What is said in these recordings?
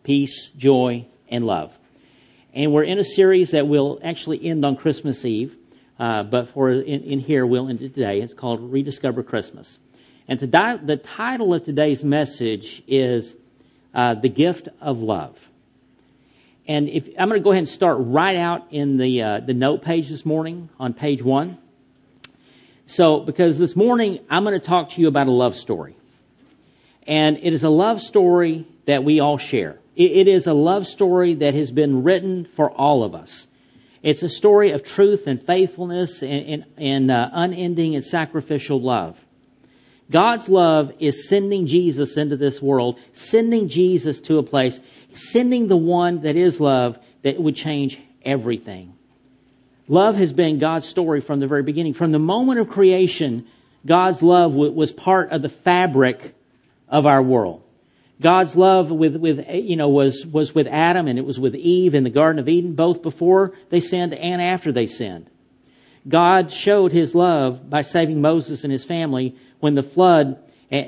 peace, joy, and love. And we're in a series that will actually end on Christmas Eve, but in here we'll end it today. It's called Rediscover Christmas. And the title of today's message is The Gift of Love. And I'm going to go ahead and start right out in the note page this morning on page 1. So, because this morning I'm going to talk to you about a love story. And it is a love story that we all share. It is a love story that has been written for all of us. It's a story of truth and faithfulness and unending and sacrificial love. God's love is sending Jesus into this world, sending Jesus to a place, sending the one that is love that would change everything. Love has been God's story from the very beginning. From the moment of creation, God's love was part of the fabric of our world. God's love was with Adam, and it was with Eve in the Garden of Eden, both before they sinned and after they sinned. God showed His love by saving Moses and his family from the flood,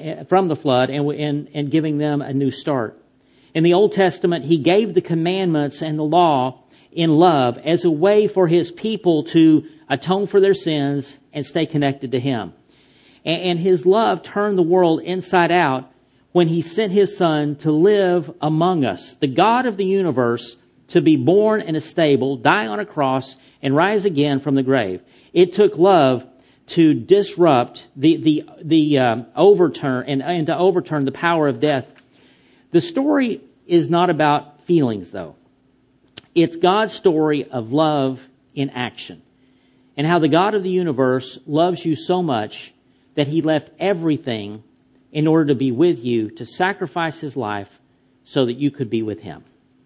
and giving them a new start. In the Old Testament, He gave the commandments and the law in love as a way for His people to atone for their sins and stay connected to Him. And His love turned the world inside out when He sent His Son to live among us, the God of the universe, to be born in a stable, die on a cross, and rise again from the grave. It took love to disrupt the overturn and to overturn the power of death. The story is not about feelings, though. It's God's story of love in action, and how the God of the universe loves you so much that He left everything in order to be with you, to sacrifice His life so that you could be with Him.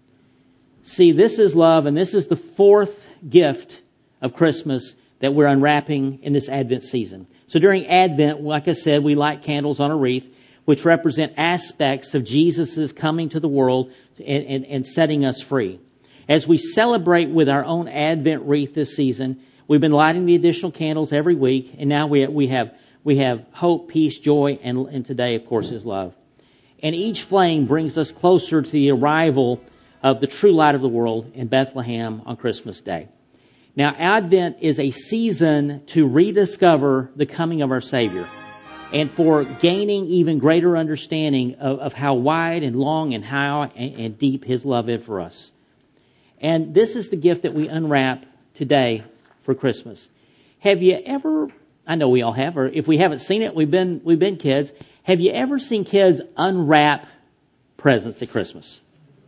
See, this is love, and this is the fourth gift of Christmas that we're unwrapping in this Advent season. So during Advent, like I said, we light candles on a wreath, which represent aspects of Jesus' coming to the world and setting us free. As we celebrate with our own Advent wreath this season, we've been lighting the additional candles every week, and now we have hope, peace, joy, and today, of course, is love. And each flame brings us closer to the arrival of the true light of the world in Bethlehem on Christmas Day. Now, Advent is a season to rediscover the coming of our Savior, and for gaining even greater understanding of how wide and long and high and deep His love is for us. And this is the gift that we unwrap today for Christmas. Have you ever, I know we all have, or if we haven't seen it, we've been kids. Have you ever seen kids unwrap presents at Christmas?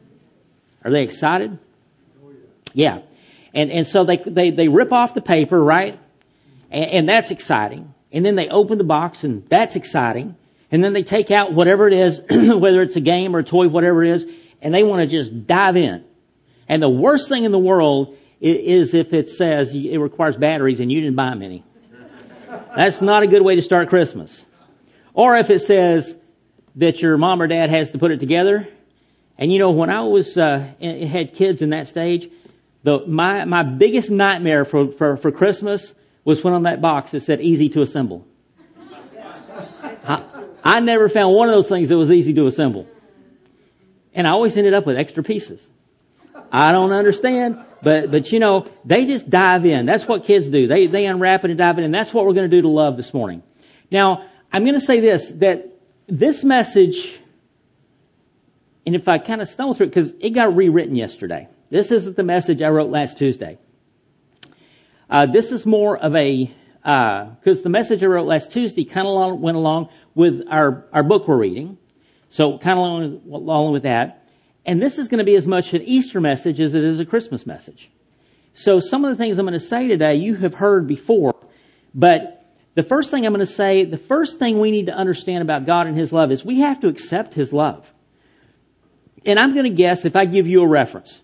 Are they excited? Yeah. And so they rip off the paper, right? And that's exciting. And then they open the box, and that's exciting. And then they take out whatever it is, whether it's a game or a toy, whatever it is, and they want to just dive in. And the worst thing in the world is if it says it requires batteries and you didn't buy them any. That's not a good way to start Christmas. Or if it says that your mom or dad has to put it together. And you know, when I had kids in that stage, my biggest nightmare for Christmas was when on that box it said easy to assemble. I never found one of those things that was easy to assemble. And I always ended up with extra pieces. I don't understand, but you know, they just dive in. That's what kids do. They unwrap it and dive in, and that's what we're going to do to love this morning. Now, I'm going to say that this message, and if I kind of stumble through it, because it got rewritten yesterday. This isn't the message I wrote last Tuesday. This is more of because the message I wrote last Tuesday kind of went along with our book we're reading. So kind of along with that. And this is going to be as much an Easter message as it is a Christmas message. So some of the things I'm going to say today you have heard before. But the first thing I'm going to say, the first thing we need to understand about God and His love is we have to accept His love. And I'm going to guess if I give you a reference.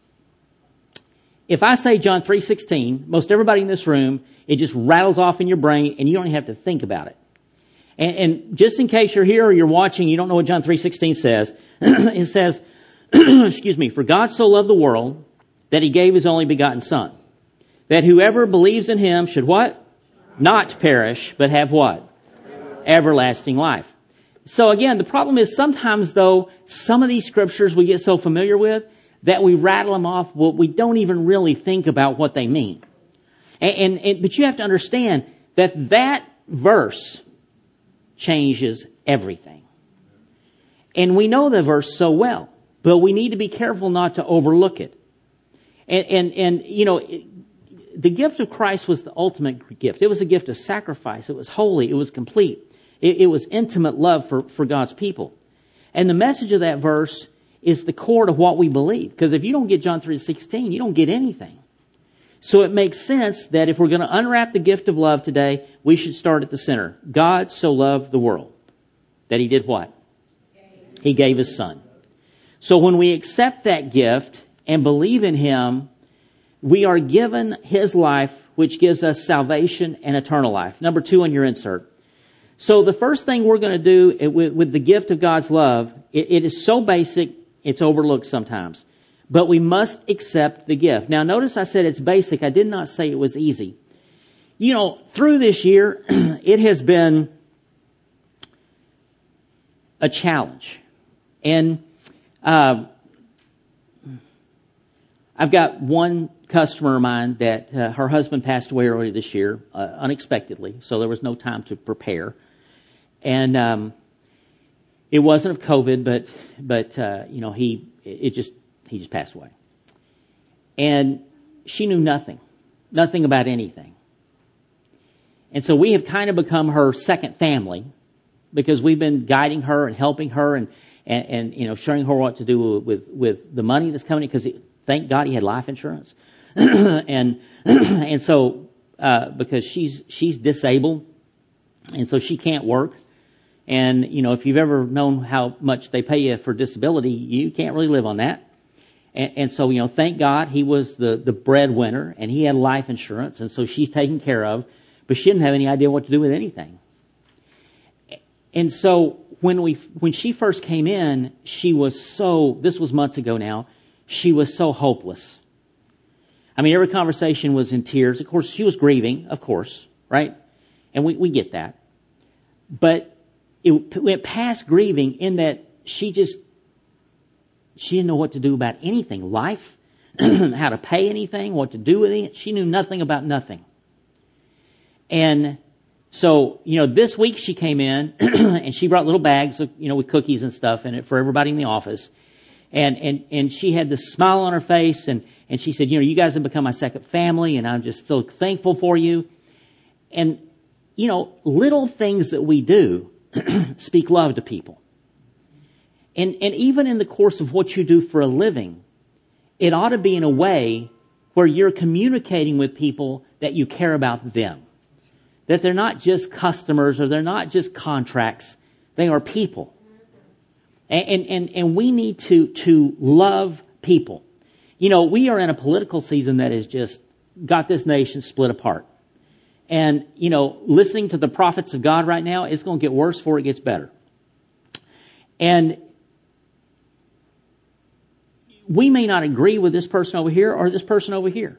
If I say John 3:16, most everybody in this room, it just rattles off in your brain and you don't even have to think about it. And just in case you're here or you're watching, you don't know what John 3:16 says. It says, excuse me, for God so loved the world that He gave His only begotten Son, that whoever believes in Him should what? Not perish, but have what? Everlasting life. So again, the problem is sometimes though, some of these scriptures we get so familiar with that we rattle them off, but we don't even really think about what they mean. But you have to understand that verse changes everything. And we know the verse so well, but we need to be careful not to overlook it. And you know, the gift of Christ was the ultimate gift. It was a gift of sacrifice. It was holy. It was complete. It was intimate love for God's people. And the message of that verse is the core to what we believe. Because if you don't get John 3:16, you don't get anything. So it makes sense that if we're going to unwrap the gift of love today, we should start at the center. God so loved the world that He did what? He gave His Son. So when we accept that gift and believe in Him, we are given His life, which gives us salvation and eternal life. Number 2 on your insert. So the first thing we're going to do with the gift of God's love, it is so basic, it's overlooked sometimes. But we must accept the gift. Now notice I said it's basic. I did not say it was easy. You know, through this year, it has been a challenge. And I've got one customer of mine that her husband passed away earlier this year, unexpectedly, so there was no time to prepare. And it wasn't of COVID, but you know, he just passed away. And she knew nothing about anything. And so we have kind of become her second family because we've been guiding her and helping her and you know, showing her what to do with the money that's coming in, because thank God he had life insurance. and so because she's disabled, and so she can't work. And you know, if you've ever known how much they pay you for disability, you can't really live on that. And so, you know, thank God he was the breadwinner and he had life insurance, and so she's taken care of, but she didn't have any idea what to do with anything. And so when she first came in, she was this was months ago now, she was so hopeless. I mean, every conversation was in tears. Of course, she was grieving, of course, right? And we get that. But it went past grieving in that she didn't know what to do about anything. Life, how to pay anything, what to do with it. She knew nothing about nothing. And so, you know, this week she came in and she brought little bags of, you know, with cookies and stuff in it for everybody in the office. And she had this smile on her face and she said, you know, you guys have become my second family and I'm just so thankful for you. And, you know, little things that we do speak love to people. And even in the course of what you do for a living, it ought to be in a way where you're communicating with people that you care about them. That they're not just customers or they're not just contracts. They are people. And we need to love people. You know, we are in a political season that has just got this nation split apart. And, you know, listening to the prophets of God right now, it's going to get worse before it gets better. And we may not agree with this person over here or this person over here.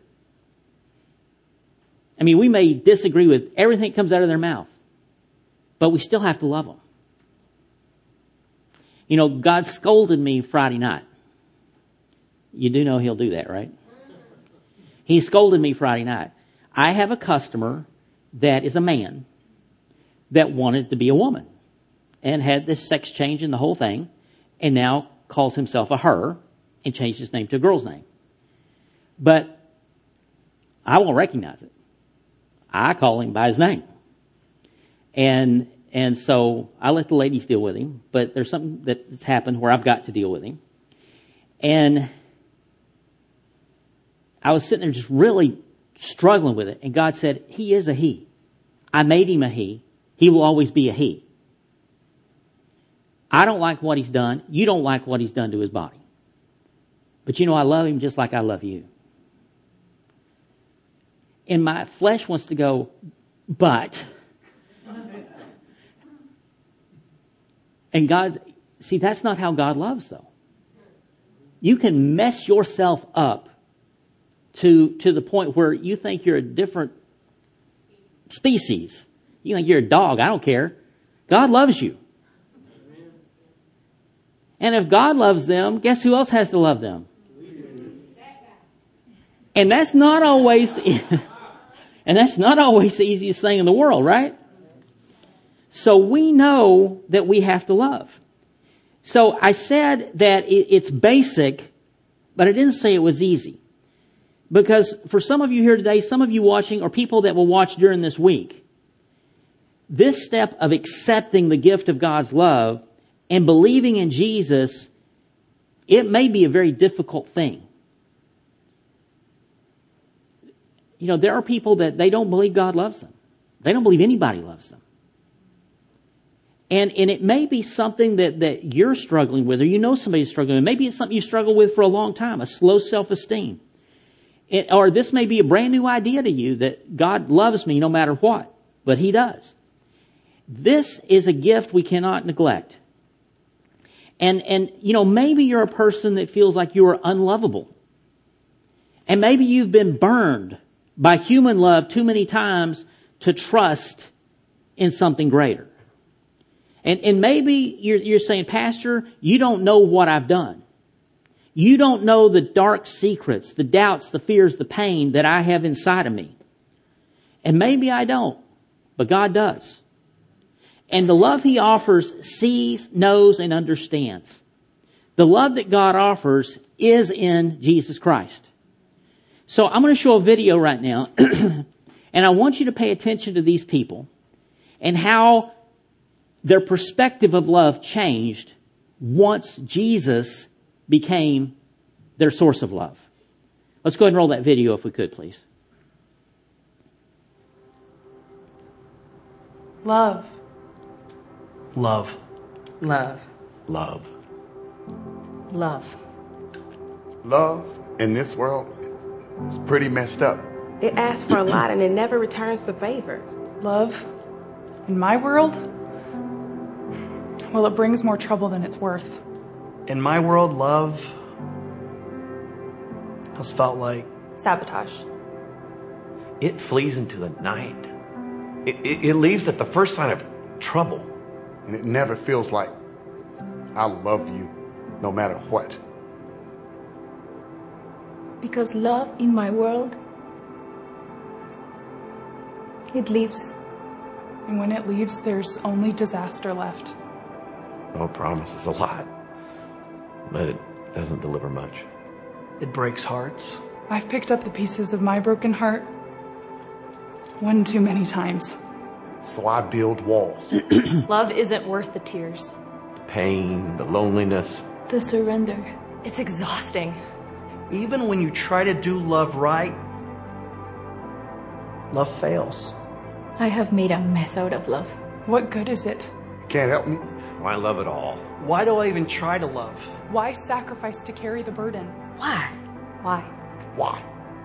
I mean, we may disagree with everything that comes out of their mouth, but we still have to love them. You know, God scolded me Friday night. You do know He'll do that, right? He scolded me Friday night. I have a customer that is a man that wanted to be a woman and had this sex change in the whole thing and now calls himself a her and changed his name to a girl's name. But I won't recognize it. I call him by his name. And so I let the ladies deal with him, but there's something that's happened where I've got to deal with him. And I was sitting there just really struggling with it. And God said, he is a he. I made him a he. He will always be a he. I don't like what he's done. You don't like what he's done to his body. But you know, I love him just like I love you. And my flesh wants to go, but. And see, that's not how God loves, though. You can mess yourself up to the point where you think you're a different species. You think you're a dog. I don't care. God loves you. And if God loves them, guess who else has to love them? And that's not always the easiest thing in the world, right? So we know that we have to love. So I said that it's basic, but I didn't say it was easy. Because for some of you here today, some of you watching, or people that will watch during this week, this step of accepting the gift of God's love and believing in Jesus, it may be a very difficult thing. You know, there are people that they don't believe God loves them. They don't believe anybody loves them. And it may be something that you're struggling with, or you know somebody's struggling with. Maybe it's something you struggle with for a long time, a slow self-esteem. Or this may be a brand new idea to you that God loves me no matter what, but He does. This is a gift we cannot neglect. And you know, maybe you're a person that feels like you are unlovable. And maybe you've been burned by human love too many times to trust in something greater. And maybe you're saying, Pastor, you don't know what I've done. You don't know the dark secrets, the doubts, the fears, the pain that I have inside of me. And maybe I don't, but God does. And the love He offers sees, knows, and understands. The love that God offers is in Jesus Christ. So I'm going to show a video right now, and I want you to pay attention to these people and how their perspective of love changed once Jesus became their source of love. Let's go ahead and roll that video if we could, please. Love. Love. Love. Love. Love. Love in this world is pretty messed up. It asks for a lot and it never returns the favor. Love. In my world, well, it brings more trouble than it's worth. In my world, love has felt like Sabotage. It flees into the night. It leaves at the first sign of trouble. And it never feels like I love you no matter what. Because love in my world, it leaves. And when it leaves, there's only disaster left. Oh, promises a lot, but it doesn't deliver much. it breaks hearts. I've picked up the pieces of my broken heart one too many times. So I build walls. Love isn't worth the tears. The pain, the loneliness. The surrender. It's exhausting. Even when you try to do love right, love fails. I have made a mess out of love. What good is it? Can't help me. Why love at all? Why do I even try to love? Why sacrifice to carry the burden? Why? Why? Why?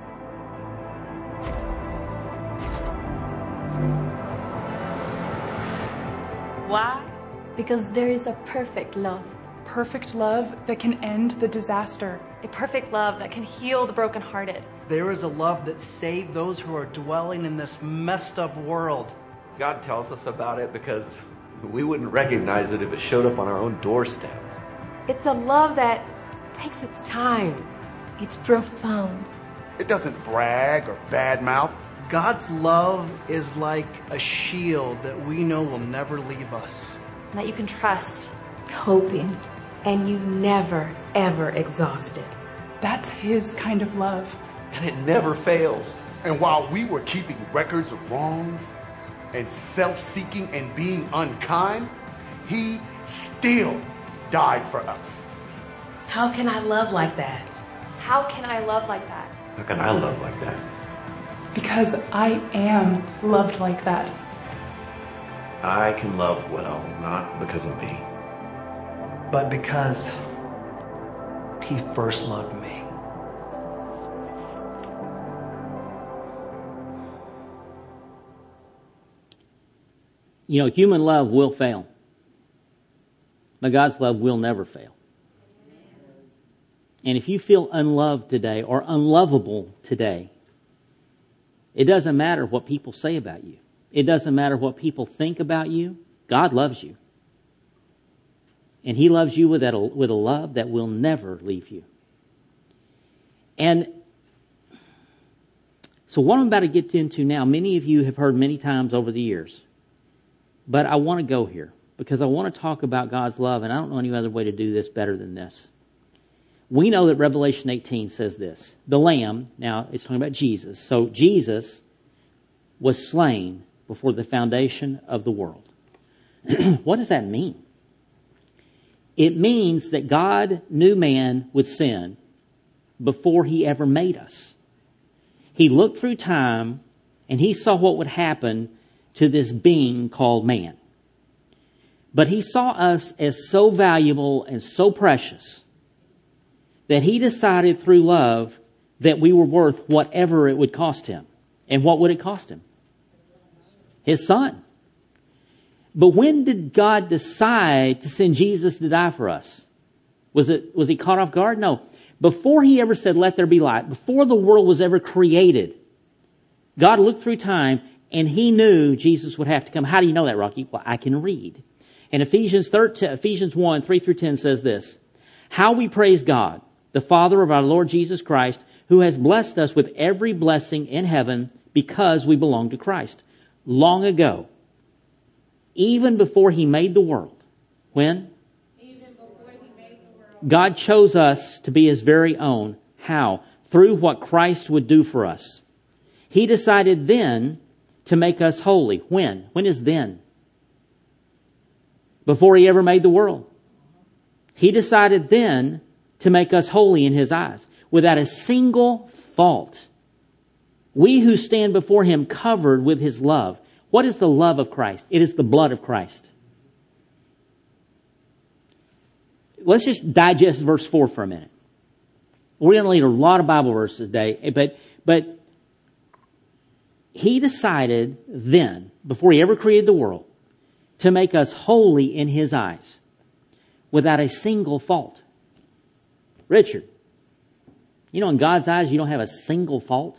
Why? Because there is a perfect love. Perfect love that can end the disaster. A perfect love that can heal the brokenhearted. There is a love that saved those who are dwelling in this messed up world. God tells us about it because we wouldn't recognize it if it showed up on our own doorstep. It's a love that takes its time. It's profound. It doesn't brag or badmouth. God's love is like a shield that we know will never leave us. That you can trust. Hoping. And you never, ever exhaust it. That's His kind of love. And it never fails. And while we were keeping records of wrongs and self-seeking and being unkind, He still died for us. How can I love like that? How can I love like that? How can I love like that? Because I am loved like that. I can love well, not because of me. But because He first loved me. You know, human love will fail. But God's love will never fail. And if you feel unloved today or unlovable today, it doesn't matter what people say about you. It doesn't matter what people think about you. God loves you. And He loves you with a love that will never leave you. And so what I'm about to get into now, many of you have heard many times over the years. But I want to go here because I want to talk about God's love, and I don't know any other way to do this better than this. We know that Revelation 18 says this. The Lamb, now it's talking about Jesus. So Jesus was slain before the foundation of the world. What does that mean? It means that God knew man would sin before He ever made us. He looked through time and He saw what would happen to this being called man. But He saw us as so valuable and so precious that He decided through love that we were worth whatever it would cost Him. And what would it cost Him? His Son. But when did God decide to send Jesus to die for us? Was He caught off guard? No. Before He ever said, let there be light, before the world was ever created, God looked through time and He knew Jesus would have to come. How do you know that, Rocky? Well, I can read. And Ephesians 1, 3 through 10 says this. How we praise God, the Father of our Lord Jesus Christ, who has blessed us with every blessing in heaven because we belong to Christ. Long ago, even before He made the world. When? Even before He made the world. God chose us to be His very own. How? Through what Christ would do for us. He decided then to make us holy. When? When is then? Before He ever made the world. He decided then to make us holy in His eyes, without a single fault. We who stand before Him covered with His love. What is the love of Christ? It is the blood of Christ. Let's just digest verse 4 for a minute. We're going to read a lot of Bible verses today, but He decided then, before He ever created the world, to make us holy in His eyes, without a single fault. Richard, you know in God's eyes you don't have a single fault?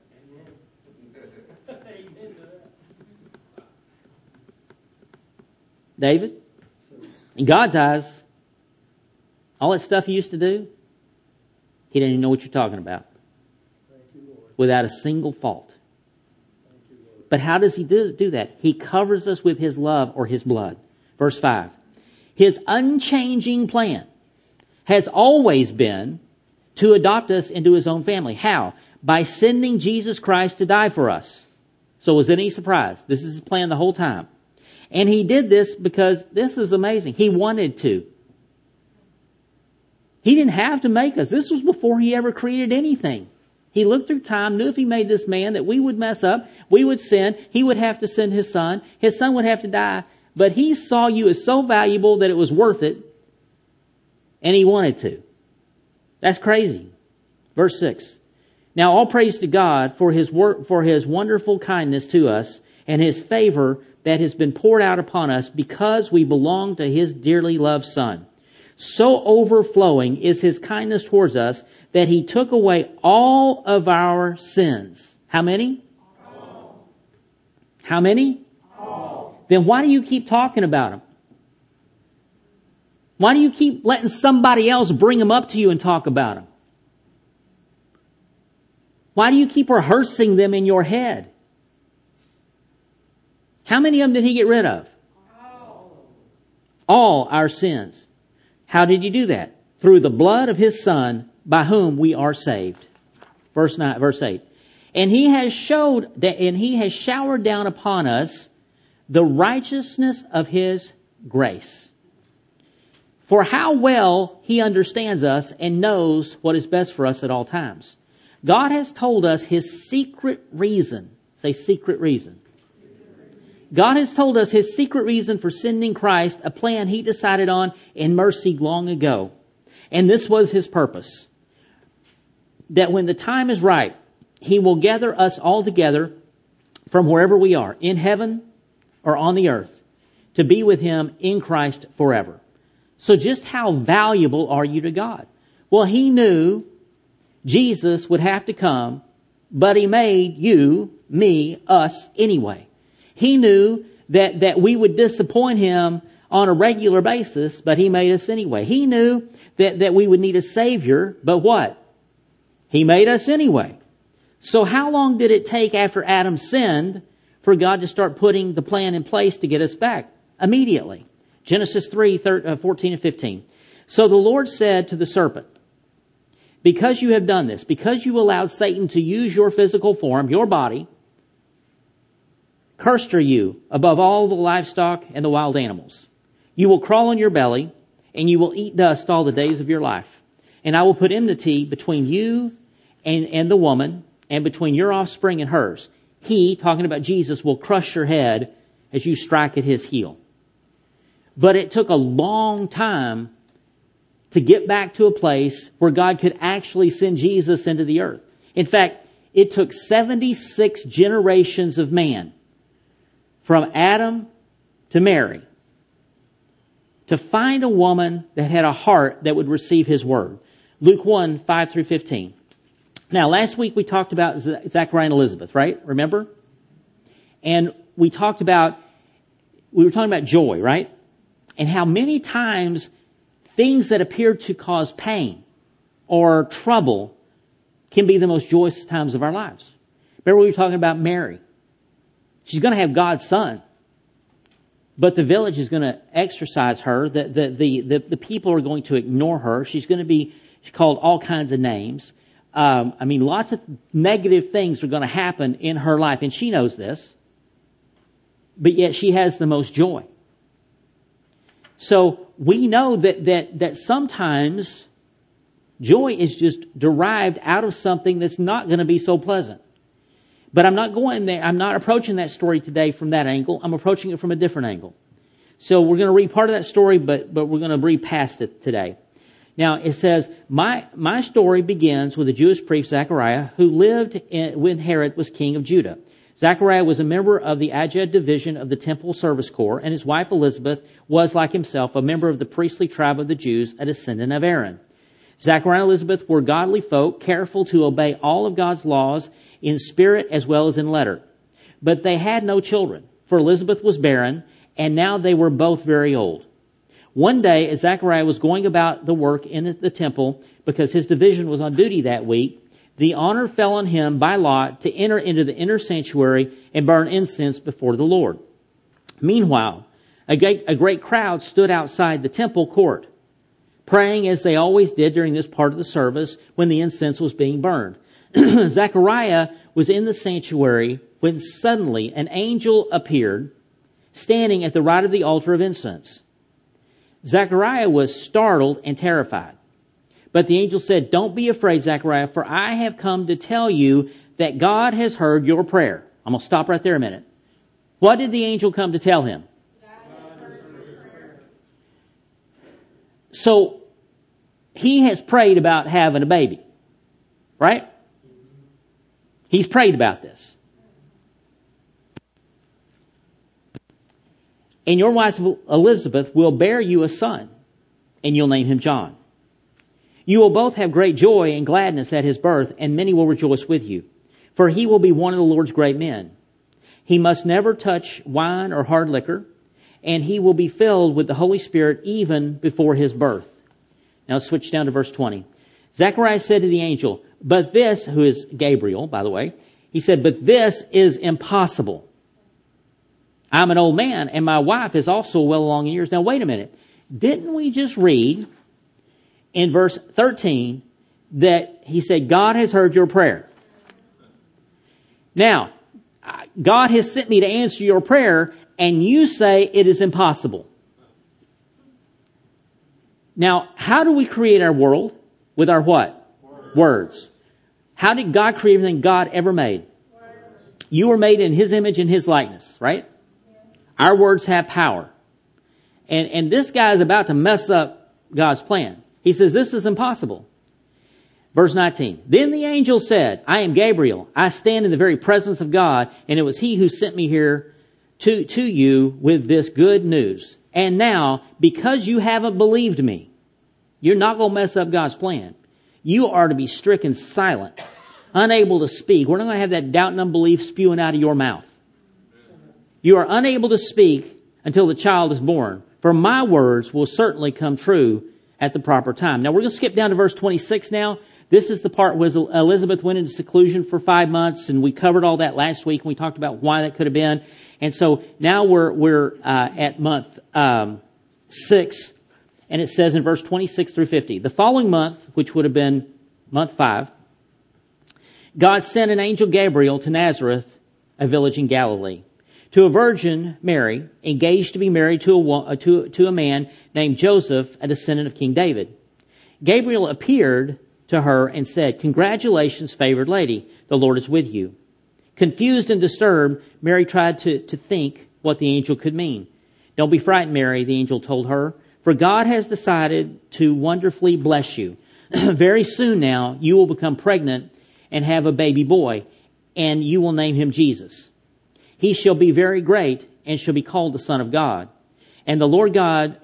David, in God's eyes, all that stuff He used to do, He didn't even know what you're talking about. Without a single fault. But how does He do that? He covers us with His love or His blood. Verse 5. His unchanging plan has always been to adopt us into His own family. How? By sending Jesus Christ to die for us. So was it any surprise? This is His plan the whole time. And He did this because, this is amazing, He wanted to. He didn't have to make us. This was before He ever created anything. He looked through time, knew if He made this man that we would mess up, we would sin, He would have to send His Son would have to die. But He saw you as so valuable that it was worth it, and He wanted to. That's crazy. Verse 6. Now all praise to God for His wonderful kindness to us and His favor that has been poured out upon us because we belong to His dearly loved Son. So overflowing is His kindness towards us that He took away all of our sins. How many? All. How many? All. Then why do you keep talking about them? Why do you keep letting somebody else bring them up to you and talk about them? Why do you keep rehearsing them in your head? How many of them did He get rid of? All our sins. How did He do that? Through the blood of His Son, by whom we are saved. Verse 8. And He has showered down upon us the righteousness of His grace. For how well He understands us and knows what is best for us at all times. God has told us His secret reason. Say secret reason. God has told us His secret reason for sending Christ, a plan He decided on in mercy long ago. And this was His purpose. That when the time is right, He will gather us all together from wherever we are, in heaven or on the earth, to be with Him in Christ forever. So just how valuable are you to God? Well, He knew Jesus would have to come, but He made you, me, us anyway. He knew that we would disappoint Him on a regular basis, but He made us anyway. He knew that we would need a Savior, but what? He made us anyway. So how long did it take after Adam sinned for God to start putting the plan in place to get us back? Immediately. Genesis 3:14 and 15. So the Lord said to the serpent, because you have done this, because you allowed Satan to use your physical form, your body, cursed are you above all the livestock and the wild animals. You will crawl on your belly, and you will eat dust all the days of your life. And I will put enmity between you and the woman, and between your offspring and hers. He, talking about Jesus, will crush your head as you strike at his heel. But it took a long time to get back to a place where God could actually send Jesus into the earth. In fact, it took 76 generations of man, from Adam to Mary, to find a woman that had a heart that would receive His word. Luke 1, 5 through 15. Now, last week we talked about Zachariah and Elizabeth, right? Remember? And we were talking about joy, right? And how many times things that appear to cause pain or trouble can be the most joyous times of our lives. Remember we were talking about Mary. She's going to have God's son. But the village is going to exorcise her. The people are going to ignore her. She's going to be called all kinds of names. Lots of negative things are going to happen in her life. And she knows this. But yet she has the most joy. So we know that sometimes joy is just derived out of something that's not going to be so pleasant. But I'm not going there. I'm not approaching that story today from that angle. I'm approaching it from a different angle. So we're going to read part of that story, but we're going to read past it today. Now it says, my story begins with a Jewish priest, Zechariah, who lived when Herod was king of Judah. Zechariah was a member of the Aged division of the Temple Service Corps, and his wife Elizabeth was, like himself, a member of the priestly tribe of the Jews, a descendant of Aaron. Zechariah and Elizabeth were godly folk, careful to obey all of God's laws in spirit as well as in letter. But they had no children, for Elizabeth was barren, and now they were both very old. One day, as Zechariah was going about the work in the temple, because his division was on duty that week, the honor fell on him by lot to enter into the inner sanctuary and burn incense before the Lord. Meanwhile, a great crowd stood outside the temple court, praying as they always did during this part of the service when the incense was being burned. Zechariah was in the sanctuary when suddenly an angel appeared, standing at the right of the altar of incense. Zechariah was startled and terrified. But the angel said, "Don't be afraid, Zechariah, for I have come to tell you that God has heard your prayer." I'm going to stop right there a minute. What did the angel come to tell him? So, he has prayed about having a baby. Right? He's prayed about this. And your wife Elizabeth will bear you a son, and you'll name him John. You will both have great joy and gladness at his birth, and many will rejoice with you. For he will be one of the Lord's great men. He must never touch wine or hard liquor, and he will be filled with the Holy Spirit even before his birth. Now let's switch down to verse 20. Zechariah said to the angel, "But this," who is Gabriel, by the way, he said, "But this is impossible. I'm an old man, and my wife is also well along in years." Now wait a minute. Didn't we just read in verse 13 that he said, God has heard your prayer? Now, God has sent me to answer your prayer, and you say it is impossible. Now, how do we create our world? With our what? Words. How did God create everything God ever made? You were made in His image and His likeness, right? Our words have power. And this guy is about to mess up God's plan. He says, this is impossible. Verse 19. Then the angel said, "I am Gabriel. I stand in the very presence of God, and it was He who sent me here to you with this good news. And now, because you haven't believed me," you're not going to mess up God's plan. "You are to be stricken silent, unable to speak." We're not going to have that doubt and unbelief spewing out of your mouth. "You are unable to speak until the child is born, For my words will certainly come true at the proper time. Now we're going to skip down to verse 26 now. This is the part where Elizabeth went into seclusion for 5 months, and we covered all that last week, and we talked about why that could have been. And so now we're at month 6, and it says in verse 26 through 50, the following month, which would have been month 5, God sent an angel Gabriel to Nazareth, a village in Galilee, to a virgin, Mary, engaged to be married to a man named Joseph, a descendant of King David. Gabriel appeared to her and said, "Congratulations, favored lady, the Lord is with you." Confused and disturbed, Mary tried to think what the angel could mean. "Don't be frightened, Mary," the angel told her, "for God has decided to wonderfully bless you. Very soon now, you will become pregnant and have a baby boy, and you will name him Jesus. He shall be very great and shall be called the Son of God. And the Lord God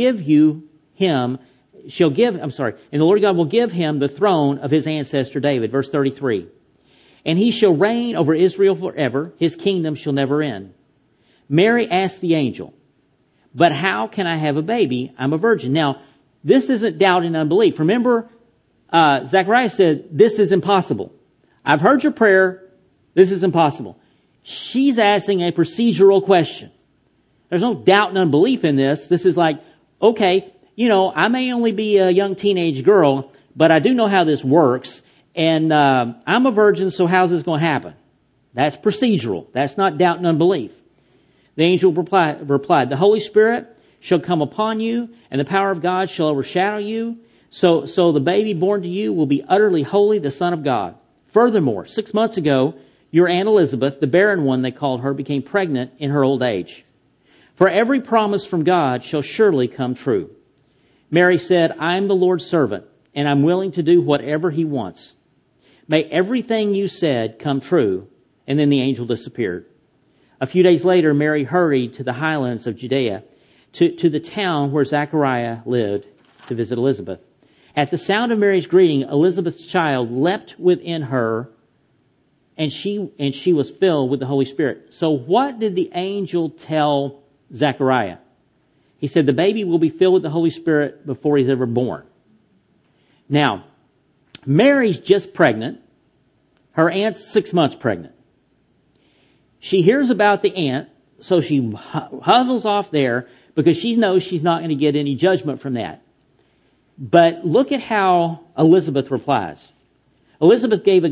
and the Lord God will give him the throne of his ancestor David." Verse 33. "And he shall reign over Israel forever. His kingdom shall never end." Mary asked the angel, "But how can I have a baby? I'm a virgin." Now, this isn't doubt and unbelief. Remember, Zechariah said, "This is impossible. I've heard your prayer. This is impossible." She's asking a procedural question. There's no doubt and unbelief in this. This is like, okay, I may only be a young teenage girl, but I do know how this works, and I'm a virgin, so how's this going to happen? That's procedural. That's not doubt and unbelief. The angel replied, "The Holy Spirit shall come upon you, and the power of God shall overshadow you. So the baby born to you will be utterly holy, the Son of God. Furthermore, 6 months ago, your Aunt Elizabeth, the barren one they called her, became pregnant in her old age. For every promise from God shall surely come true." Mary said, "I am the Lord's servant, and I'm willing to do whatever he wants. May everything you said come true." And then the angel disappeared. A few days later, Mary hurried to the highlands of Judea, to the town where Zechariah lived, to visit Elizabeth. At the sound of Mary's greeting, Elizabeth's child leapt within her, and she was filled with the Holy Spirit. So what did the angel tell Zechariah? He said the baby will be filled with the Holy Spirit before he's ever born. Now, Mary's just pregnant. Her aunt's 6 months pregnant. She hears about the aunt, so she hovels off there because she knows she's not going to get any judgment from that. But look at how Elizabeth replies. Elizabeth gave a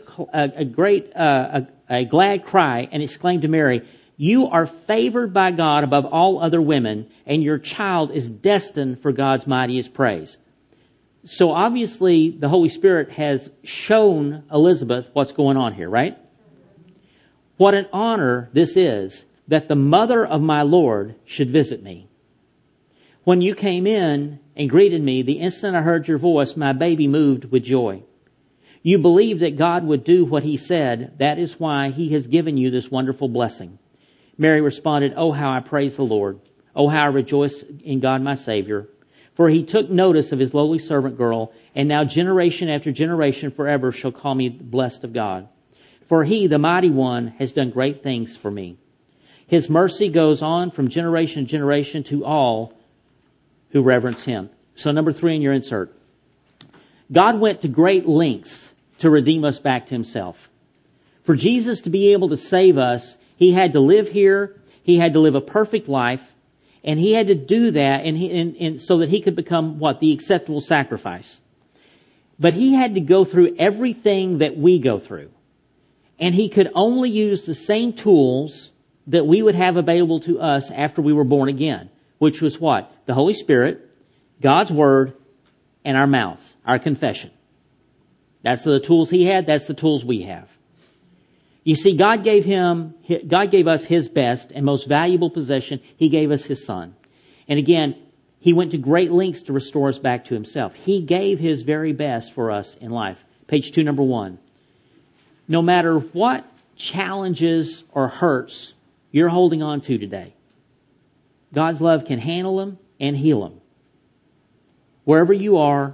glad cry and exclaimed to Mary, "You are favored by God above all other women, and your child is destined for God's mightiest praise." So obviously the Holy Spirit has shown Elizabeth what's going on here, right? What an honor this is that the mother of my Lord should visit me. When you came in and greeted me, the instant I heard your voice, my baby moved with joy. You believed that God would do what he said. That is why he has given you this wonderful blessing. Mary responded, "Oh, how I praise the Lord. Oh, how I rejoice in God my Savior. For he took notice of his lowly servant girl, and now generation after generation forever shall call me blessed of God. For he, the mighty one, has done great things for me. His mercy goes on from generation to generation to all who reverence him." So number 3 in your insert. God went to great lengths to redeem us back to himself. For Jesus to be able to save us, he had to live here, he had to live a perfect life, and he had to do that and so that he could become what? The acceptable sacrifice. But he had to go through everything that we go through. And he could only use the same tools that we would have available to us after we were born again, which was what? The Holy Spirit, God's Word, and our mouths, our confession. That's the tools he had, that's the tools we have. You see, God gave us his best and most valuable possession. He gave us his Son. And again, he went to great lengths to restore us back to himself. He gave his very best for us in life. Page 2, number 1. No matter what challenges or hurts you're holding on to today, God's love can handle them and heal them. Wherever you are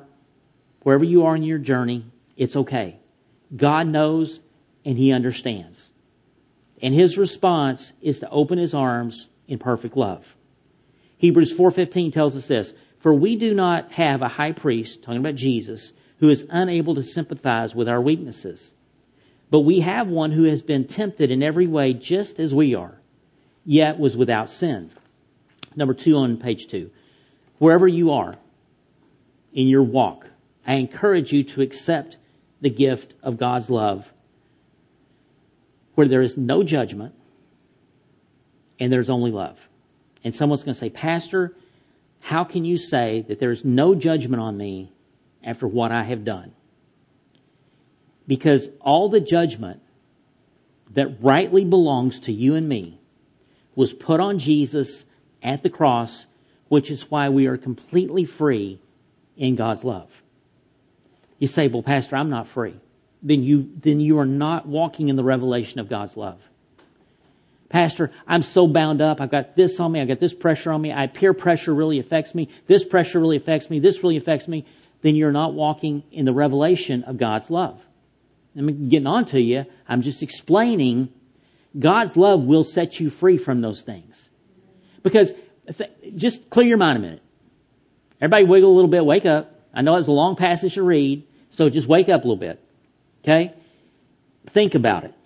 in your journey, it's okay. God knows and he understands. And his response is to open his arms in perfect love. Hebrews 4:15 tells us this, "For we do not have a high priest," talking about Jesus, "who is unable to sympathize with our weaknesses. But we have one who has been tempted in every way just as we are, yet was without sin." Number 2 on page 2. Wherever you are in your walk, I encourage you to accept the gift of God's love, where there is no judgment and there's only love. And someone's going to say, "Pastor, how can you say that there's no judgment on me after what I have done?" Because all the judgment that rightly belongs to you and me was put on Jesus at the cross, which is why we are completely free in God's love. You say, "Well, Pastor, I'm not free." Then you are not walking in the revelation of God's love. "Pastor, I'm so bound up. I've got this on me. I've got this pressure on me. Peer pressure really affects me. This pressure really affects me. This really affects me." Then you're not walking in the revelation of God's love. I'm getting on to you. I'm just explaining God's love will set you free from those things. Because, just clear your mind a minute. Everybody wiggle a little bit. Wake up. I know it's a long passage to read, so just wake up a little bit. Okay? Think about it.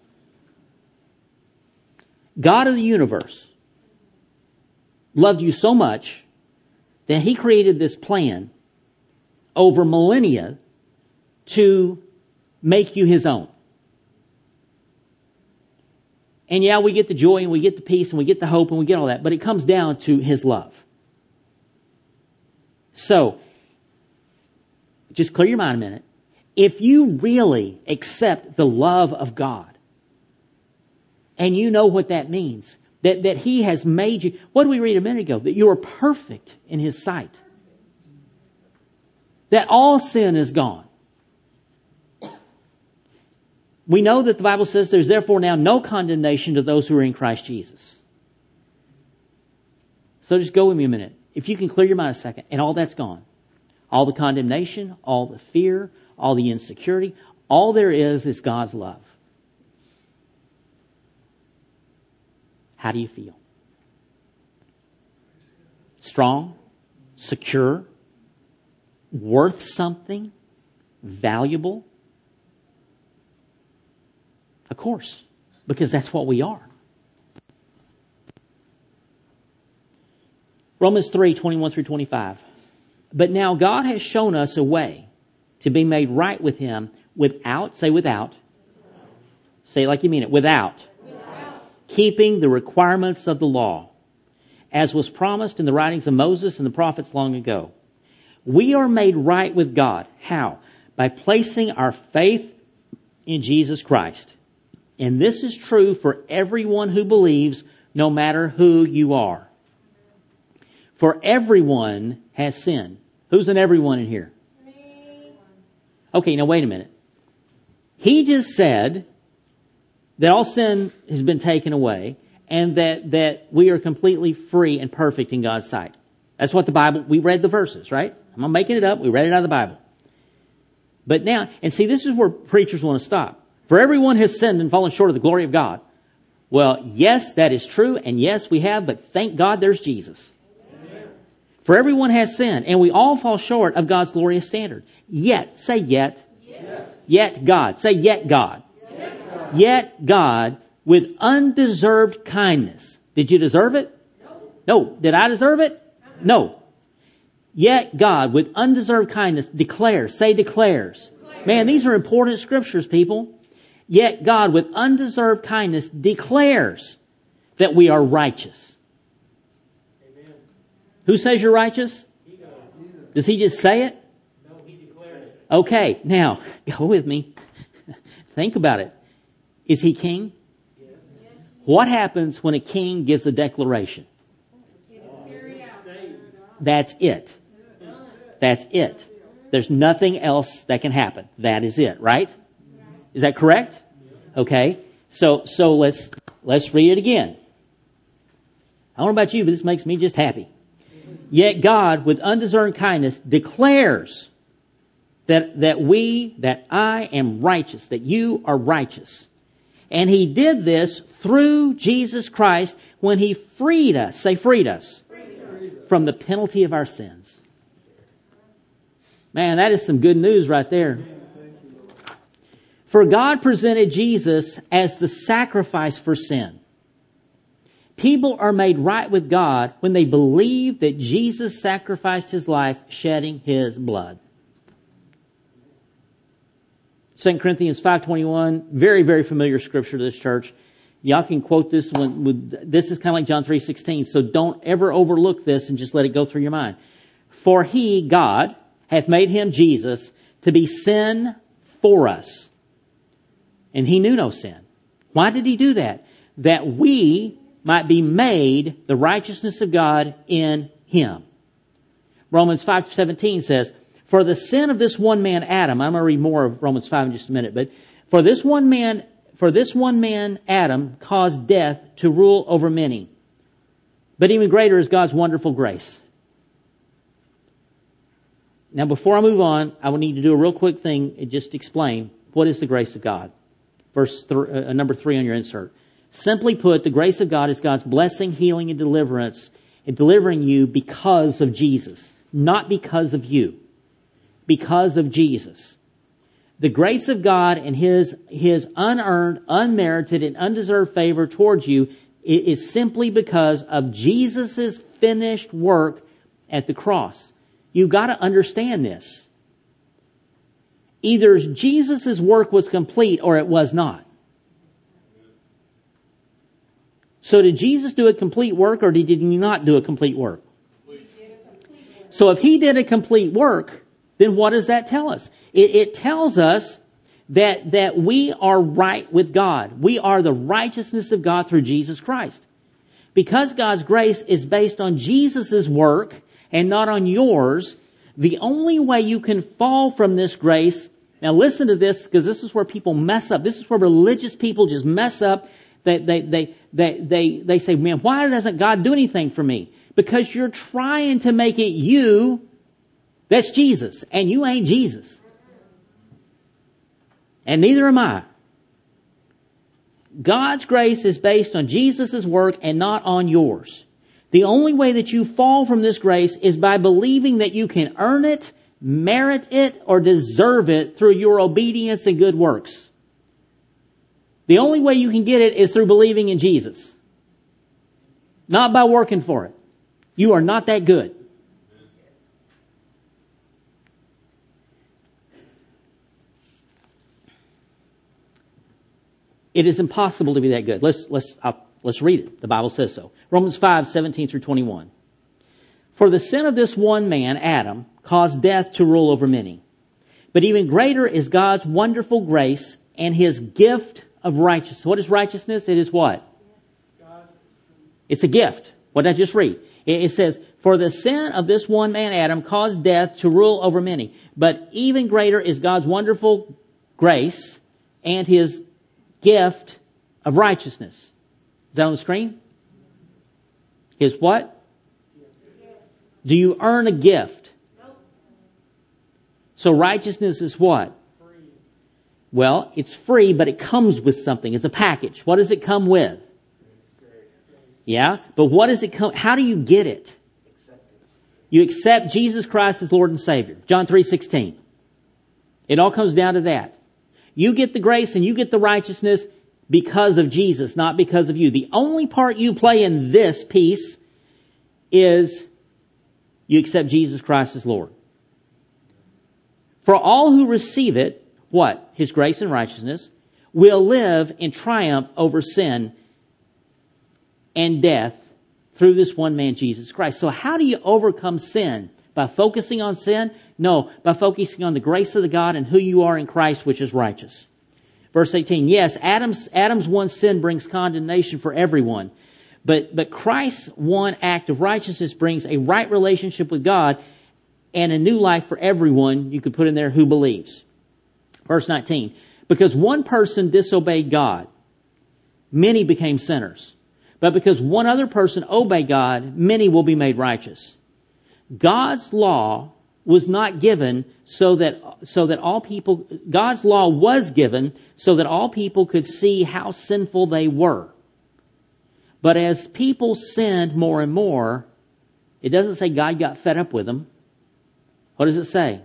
God of the universe loved you so much that He created this plan over millennia to make you His own. And yeah, we get the joy and we get the peace and we get the hope and we get all that, but it comes down to His love. So, just clear your mind a minute. If you really accept the love of God, and you know what that means, that He has made you, what did we read a minute ago? That you are perfect in His sight. That all sin is gone. We know that the Bible says there's therefore now no condemnation to those who are in Christ Jesus. So just go with me a minute. If you can clear your mind a second, and all that's gone. All the condemnation, all the fear, all the insecurity, all there is God's love. How do you feel? Strong? Secure? Worth something? Valuable? Of course, because that's what we are. Romans 3:21-25. "But now God has shown us a way to be made right with Him without," say without. Say it like you mean it, without. "Keeping the requirements of the law, as was promised in the writings of Moses and the prophets long ago. We are made right with God." How? By placing our faith in Jesus Christ. And this is true for everyone who believes, no matter who you are. For everyone has sinned. Who's an everyone in here? Me. Okay, now wait a minute. He just said that all sin has been taken away and that we are completely free and perfect in God's sight. That's what the Bible, we read the verses, right? I'm not making it up. We read it out of the Bible. But now, and see, this is where preachers want to stop. For everyone has sinned and fallen short of the glory of God. Well, yes, that is true, and yes, we have, but thank God there's Jesus. Amen. For everyone has sinned, and we all fall short of God's glorious standard. Yet, say yet. Yet God. Say yet God. Yet God, with undeserved kindness. Did you deserve it? No. Did I deserve it? No. Yet God, with undeserved kindness, declares. Say declares. Man, these are important scriptures, people. Yet God, with undeserved kindness, declares that we are righteous. Amen. Who says you're righteous? He does. Does He just say it? No, He declared it. Okay, now, go with me. Think about it. Is He king? Yes. What happens when a king gives a declaration? That's it. That's it. There's nothing else that can happen. That is it, right? Is that correct? Okay. So let's read it again. I don't know about you, but this makes me just happy. Yet God, with undeserved kindness, declares that I am righteous, that you are righteous. And He did this through Jesus Christ when He freed us. Say freed us. from the penalty of our sins. Man, that is some good news right there. For God presented Jesus as the sacrifice for sin. People are made right with God when they believe that Jesus sacrificed His life, shedding His blood. 2 Corinthians 5:21, very, very familiar scripture to this church. Y'all can quote this one. This is kind of like John 3:16, so don't ever overlook this and just let it go through your mind. For He, God, hath made Him, Jesus, to be sin for us. And He knew no sin. Why did He do that? That we might be made the righteousness of God in Him. Romans 5:17 says, for the sin of this one man, Adam, I'm going to read more of Romans 5 in just a minute, but for this one man, Adam, caused death to rule over many. But even greater is God's wonderful grace. Now, before I move on, I will need to do a real quick thing and just explain what is the grace of God. Number 3 on your insert. Simply put, the grace of God is God's blessing, healing, and deliverance, and delivering you because of Jesus, not because of you. Because of Jesus. The grace of God and His unearned, unmerited, and undeserved favor towards you is simply because of Jesus' finished work at the cross. You've got to understand this. Either Jesus' work was complete or it was not. So did Jesus do a complete work or did He not do a complete work? So if He did a complete work, then what does that tell us? It tells us that we are right with God. We are the righteousness of God through Jesus Christ. Because God's grace is based on Jesus' work and not on yours, the only way you can fall from this grace, now listen to this, because this is where people mess up. This is where religious people just mess up. They say, man, why doesn't God do anything for me? Because you're trying to make it you. That's Jesus, and you ain't Jesus. And neither am I. God's grace is based on Jesus' work and not on yours. The only way that you fall from this grace is by believing that you can earn it, merit it, or deserve it through your obedience and good works. The only way you can get it is through believing in Jesus. Not by working for it. You are not that good. It is impossible to be that good. Let's read it. The Bible says so. Romans 5:17 through 21. For the sin of this one man, Adam, caused death to rule over many. But even greater is God's wonderful grace and His gift of righteousness. What is righteousness? It is what? It's a gift. What did I just read? It says, for the sin of this one man, Adam, caused death to rule over many. But even greater is God's wonderful grace and His gift of righteousness. Is that on the screen? His what? Do you earn a gift? So righteousness is what? Well, it's free, but it comes with something. It's a package. What does it come with? Yeah? But what does it come? How do you get it? You accept Jesus Christ as Lord and Savior. John 3:16. It all comes down to that. You get the grace and you get the righteousness because of Jesus, not because of you. The only part you play in this piece is you accept Jesus Christ as Lord. For all who receive it, what? His grace and righteousness, will live in triumph over sin and death through this one man, Jesus Christ. So how do you overcome sin? By focusing on sin? No, by focusing on the grace of the God and who you are in Christ, which is righteous. Verse 18, yes, Adam's one sin brings condemnation for everyone. But Christ's one act of righteousness brings a right relationship with God and a new life for everyone, you could put in there, who believes. Verse 19, because one person disobeyed God, many became sinners. But because one other person obeyed God, many will be made righteous. God's law was not given so that all people, God's law was given so that all people could see how sinful they were. But as people sinned more and more, It doesn't say God got fed up with them. What does it say?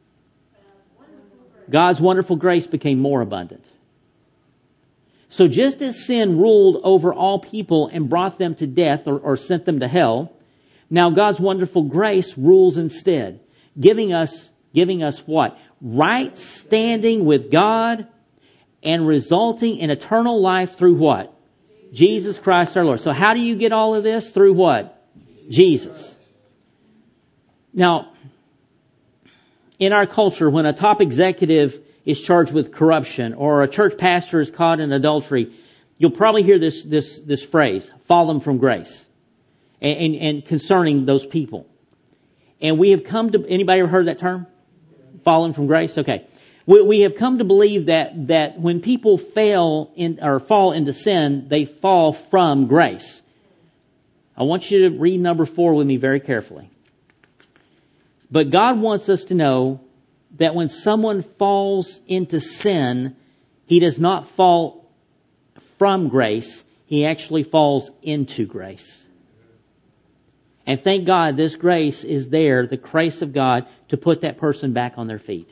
God's wonderful grace became more abundant. So just as sin ruled over all people and brought them to death or sent them to hell, now God's wonderful grace rules instead, giving us what? Right standing with God and resulting in eternal life through what? Jesus Christ our Lord. So how do you get all of this? Through what? Jesus. Now, in our culture, when a top executive is charged with corruption or a church pastor is caught in adultery, you'll probably hear this phrase, fallen from grace, and concerning those people. And we have come to, anybody ever heard that term? Fallen from grace? Okay. We have come to believe that when people fall into sin, they fall from grace. I want you to read number 4 with me very carefully. But God wants us to know that when someone falls into sin, he does not fall from grace. He actually falls into grace. And thank God this grace is there, the grace of God, to put that person back on their feet.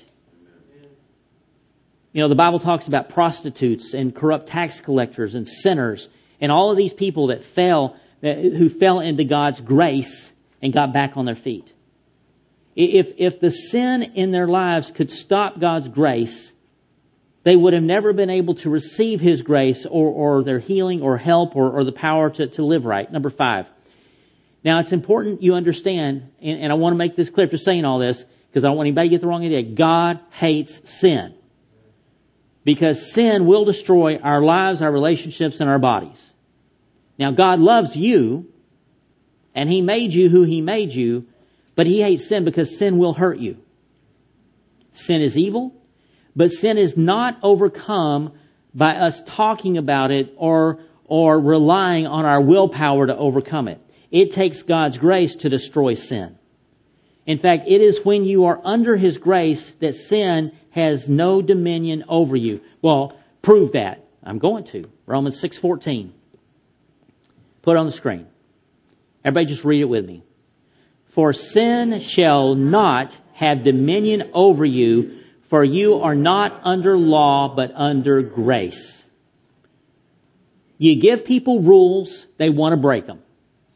You know, the Bible talks about prostitutes and corrupt tax collectors and sinners and all of these people who fell into God's grace and got back on their feet. If the sin in their lives could stop God's grace, they would have never been able to receive His grace or their healing or help or the power to live right. Number 5. Now, it's important you understand, and I want to make this clear for saying all this, because I don't want anybody to get the wrong idea. God hates sin. Because sin will destroy our lives, our relationships, and our bodies. Now, God loves you, and He made you who He made you, but He hates sin because sin will hurt you. Sin is evil, but sin is not overcome by us talking about it or relying on our willpower to overcome it. It takes God's grace to destroy sin. In fact, it is when you are under His grace that sin has no dominion over you. Well, prove that. I'm going to. Romans 6:14. Put it on the screen. Everybody just read it with me. For sin shall not have dominion over you, for you are not under law, but under grace. You give people rules, they want to break them.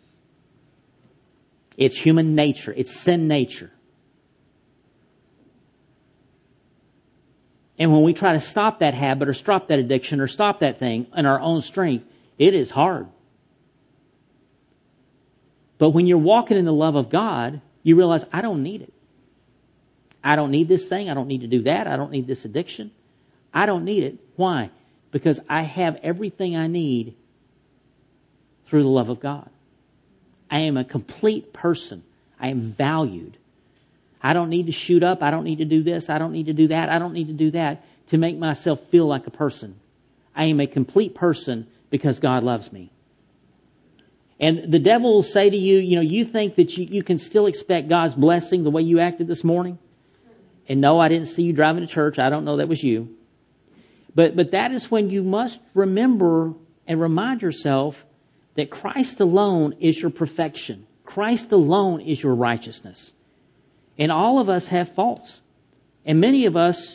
It's human nature. It's sin nature. And when we try to stop that habit or stop that addiction or stop that thing in our own strength, it is hard. But when you're walking in the love of God, you realize, I don't need it. I don't need this thing. I don't need to do that. I don't need this addiction. I don't need it. Why? Because I have everything I need through the love of God. I am a complete person. I am valued. I don't need to shoot up. I don't need to do this. I don't need to do that. I don't need to do that to make myself feel like a person. I am a complete person because God loves me. And the devil will say to you, you think that you can still expect God's blessing the way you acted this morning? And no, I didn't see you driving to church. I don't know that was you. But that is when you must remember and remind yourself that Christ alone is your perfection. Christ alone is your righteousness. And all of us have faults. And many of us,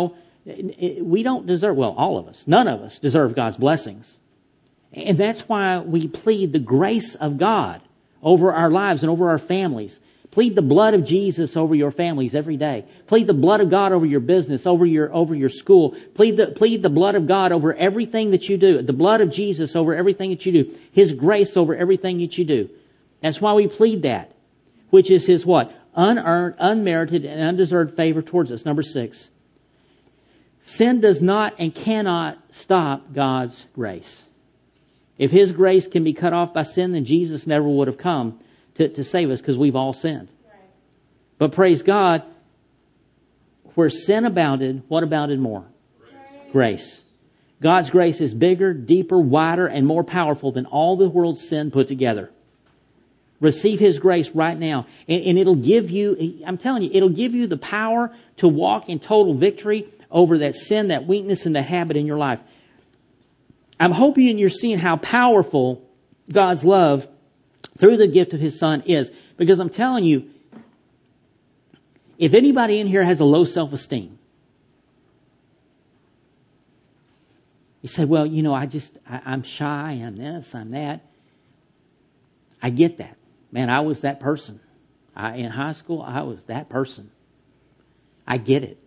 we don't deserve, all of us, none of us deserve God's blessings. And that's why we plead the grace of God over our lives and over our families. Plead the blood of Jesus over your families every day. Plead the blood of God over your business, over your school. Plead the blood of God over everything that you do. The blood of Jesus over everything that you do. His grace over everything that you do. That's why we plead that, which is His what? Unearned, unmerited, and undeserved favor towards us. Number 6. Sin does not and cannot stop God's grace. If His grace can be cut off by sin, then Jesus never would have come to save us because we've all sinned. Right. But praise God, where sin abounded, what abounded more? Grace. God's grace is bigger, deeper, wider, and more powerful than all the world's sin put together. Receive His grace right now. And it'll give you, I'm telling you, it'll give you the power to walk in total victory over that sin, that weakness, and the habit in your life. I'm hoping you're seeing how powerful God's love through the gift of His Son is. Because I'm telling you, if anybody in here has a low self-esteem, you say, well, you know, I'm shy, I'm this, I'm that. I get that. Man, I was that person. In high school, I was that person. I get it.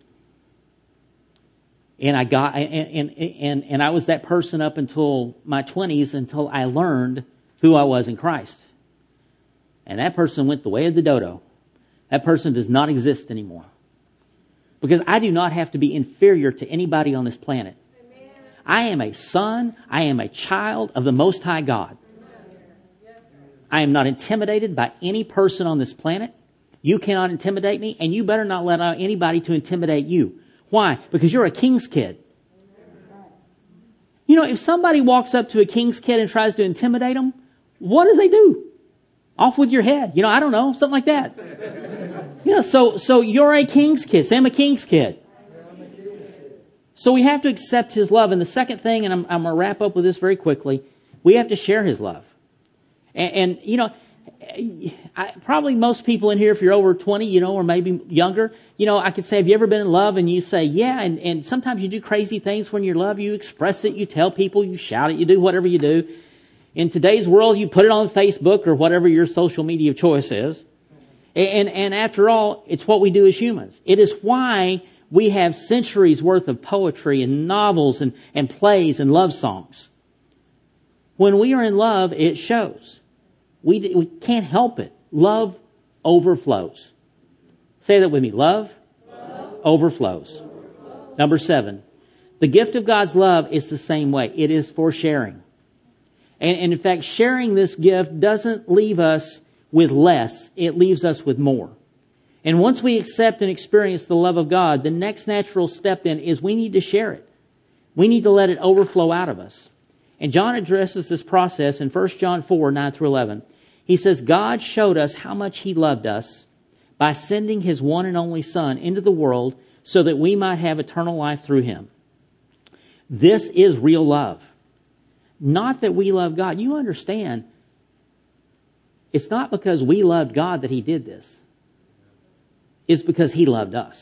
And I was that person up until my 20s, until I learned who I was in Christ. And that person went the way of the dodo. That person does not exist anymore. Because I do not have to be inferior to anybody on this planet. Amen. I am a son, I am a child of the Most High God. I am not intimidated by any person on this planet. You cannot intimidate me, and you better not let anybody to intimidate you. Why? Because you're a king's kid. You know, if somebody walks up to a king's kid and tries to intimidate them, what does they do? Off with your head. You know, I don't know, something like that. You know, so you're a king's kid. Say, I'm a king's kid. So we have to accept His love. And the second thing, and I'm going to wrap up with this very quickly, we have to share His love. And you know, probably most people in here, if you're over 20, you know, or maybe younger, you know, I could say, have you ever been in love? And you say, yeah. And sometimes you do crazy things when you're in love. You express it, you tell people, you shout it, you do whatever you do. In today's world, you put it on Facebook or whatever your social media of choice is. And after all, it's what we do as humans. It is why we have centuries worth of poetry and novels and plays and love songs. When we are in love, it shows. We can't help it. Love overflows. Say that with me. Love overflows. Number 7. The gift of God's love is the same way. It is for sharing. And in fact, sharing this gift doesn't leave us with less. It leaves us with more. And once we accept and experience the love of God, the next natural step then is we need to share it. We need to let it overflow out of us. And John addresses this process in 1 John 4, 9 through 11. He says, God showed us how much He loved us by sending His one and only Son into the world so that we might have eternal life through Him. This is real love. Not that we love God. You understand, it's not because we loved God that He did this. It's because He loved us.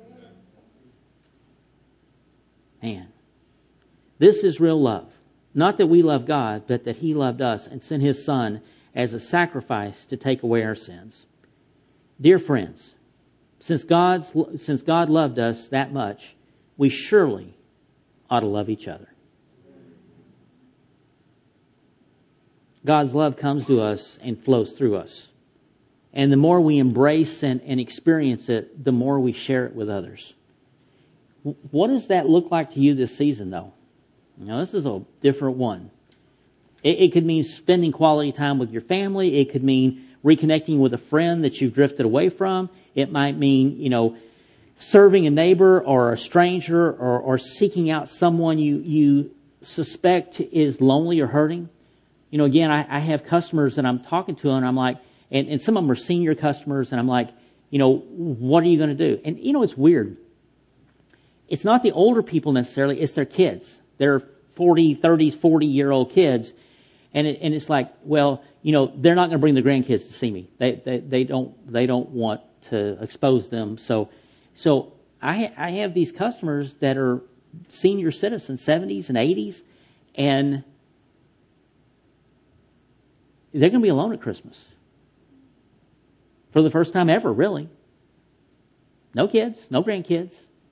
Man, this is real love. Not that we love God, but that He loved us and sent His Son as a sacrifice to take away our sins. Dear friends, since God loved us that much, we surely ought to love each other. God's love comes to us and flows through us. And the more we embrace and experience it, the more we share it with others. What does that look like to you this season, though? Now, this is a different one. It could mean spending quality time with your family. It could mean reconnecting with a friend that you've drifted away from. It might mean, you know, serving a neighbor or a stranger or seeking out someone you suspect is lonely or hurting. You know, again, I have customers that I'm talking to and I'm like, and some of them are senior customers and I'm like, you know, what are you going to do? And, you know, it's weird. It's not the older people necessarily, it's their kids. They're 30s, 40-year-old kids. And it's like, well, you know, they're not going to bring their grandkids to see me. They don't want to expose them. So I have these customers that are senior citizens, 70s and 80s, and they're going to be alone at Christmas. For the first time ever, really. No kids, no grandkids.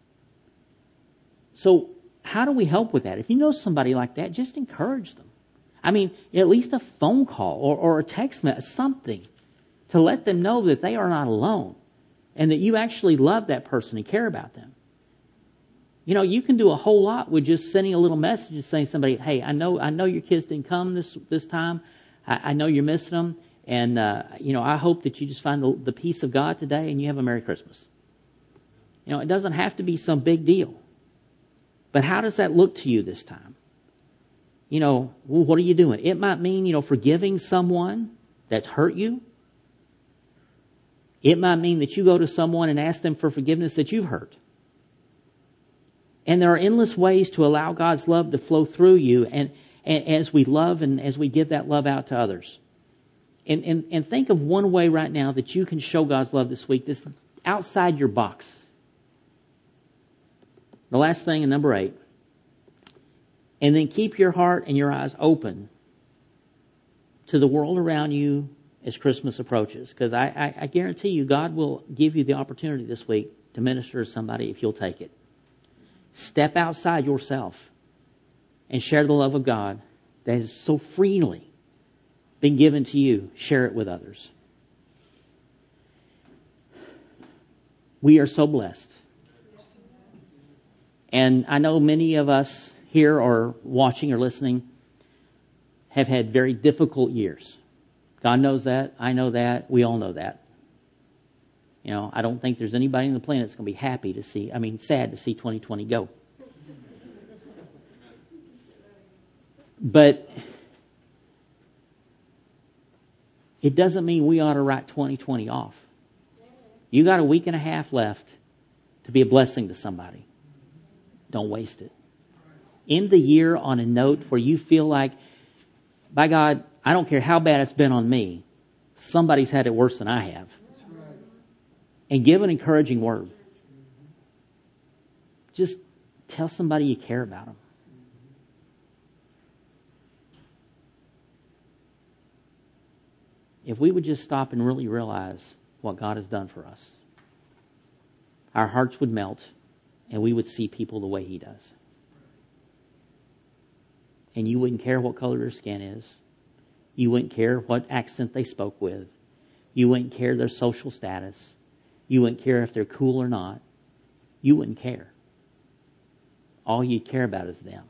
So how do we help with that? If you know somebody like that, just encourage them. I mean, at least a phone call or a text message, something to let them know that they are not alone and that you actually love that person and care about them. You know, you can do a whole lot with just sending a little message and saying to somebody, hey, I know your kids didn't come this time. I know you're missing them. And, you know, I hope that you just find the peace of God today and you have a Merry Christmas. You know, it doesn't have to be some big deal. But how does that look to you this time? You know, well, what are you doing? It might mean, you know, forgiving someone that's hurt you. It might mean that you go to someone and ask them for forgiveness that you've hurt. And there are endless ways to allow God's love to flow through you and as we love and as we give that love out to others. And think of one way right now that you can show God's love this week, this outside your box. The last thing in number 8. And then keep your heart and your eyes open to the world around you as Christmas approaches. Because I guarantee you, God will give you the opportunity this week to minister to somebody if you'll take it. Step outside yourself and share the love of God that has so freely been given to you. Share it with others. We are so blessed. And I know many of us here or watching or listening have had very difficult years. God knows that. I know that. We all know that. You know, I don't think there's anybody on the planet that's going to be sad to see 2020 go. But it doesn't mean we ought to write 2020 off. You got a week and a half left to be a blessing to somebody. Don't waste it. End the year on a note where you feel like, by God, I don't care how bad it's been on me, somebody's had it worse than I have. And give an encouraging word. Just tell somebody you care about them. If we would just stop and really realize what God has done for us, our hearts would melt and we would see people the way He does. And you wouldn't care what color their skin is. You wouldn't care what accent they spoke with. You wouldn't care their social status. You wouldn't care if they're cool or not. You wouldn't care. All you'd care about is them.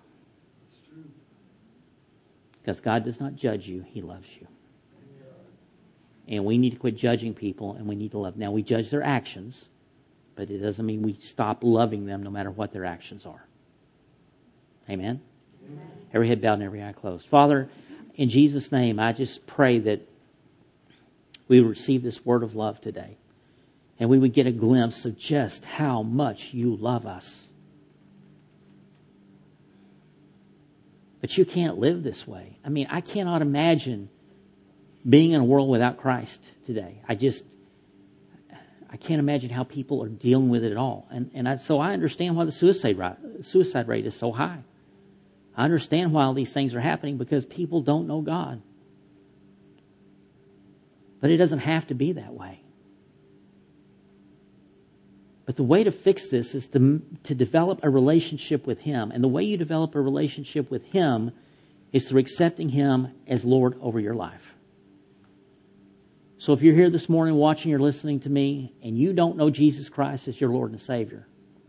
Because God does not judge you. He loves you. And we need to quit judging people and we need to love. Now, we judge their actions, but it doesn't mean we stop loving them no matter what their actions are. Amen? Amen. Every head bowed and every eye closed. Father, in Jesus' name, I just pray that we would receive this word of love today. And we would get a glimpse of just how much you love us. But you can't live this way. I mean, I cannot imagine being in a world without Christ today. I can't imagine how people are dealing with it at all. So I understand why the suicide rate is so high. I understand why all these things are happening because people don't know God. But it doesn't have to be that way. But the way to fix this is to develop a relationship with Him. And the way you develop a relationship with Him is through accepting Him as Lord over your life. So if you're here this morning watching or listening to me and you don't know Jesus Christ as your Lord and Savior,